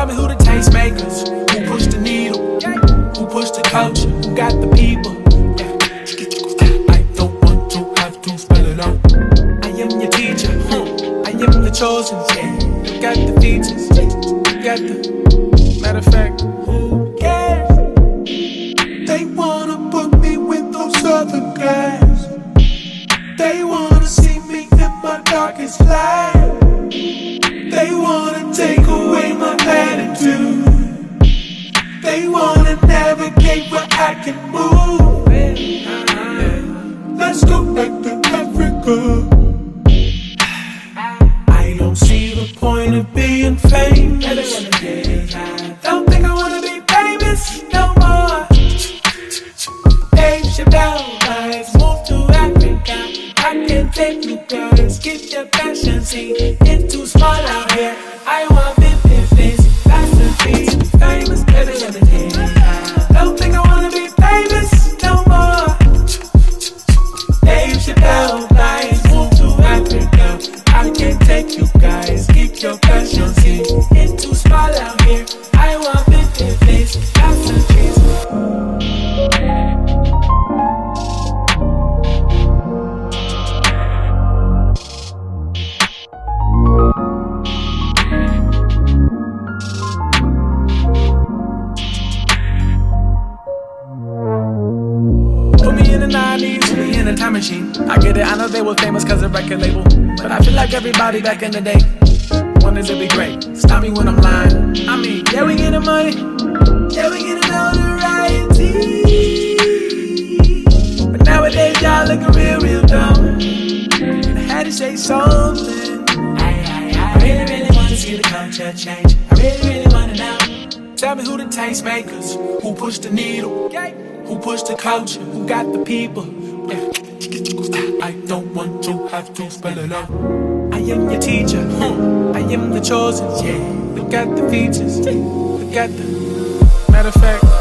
me who the tastemakers, who push the needle, who push the culture, who got the people. I don't want to have to spell it out. I am your teacher, I am the chosen. You got the features, you got the matter of fact. Who cares? They wanna put me with those other guys. They wanna see me in my darkest light. They wanna take away my attitude. They wanna navigate where I can move. Let's go back to Africa. I don't see the point of being famous. Don't think I wanna be famous no more. Dave Chappelle vibes, move to Africa. I can take you guys, keep your passion, see it's too small out here. I want big face, that's the beat, famous better than the day. Don't think I wanna be famous no more. Dave Chappelle vibes, move to Africa. I can take you guys, keep your passion, see it's too small out here. I want big face, that's the beat. In a time machine, I get it, I know they were famous cause of record label, but I feel like everybody back in the day wanted to be great. Stop me when I'm lying. I mean, yeah, we getting money, yeah, we getting notoriety, but nowadays y'all looking real dumb. And I had to say something. I really wanna see the culture change. I really wanna know. Tell me who the tastemakers, who push the needle, who push the culture, who got the people. I don't want to have to spell it out. I am your teacher, I am the chosen. Look at the features, look at the matter of fact.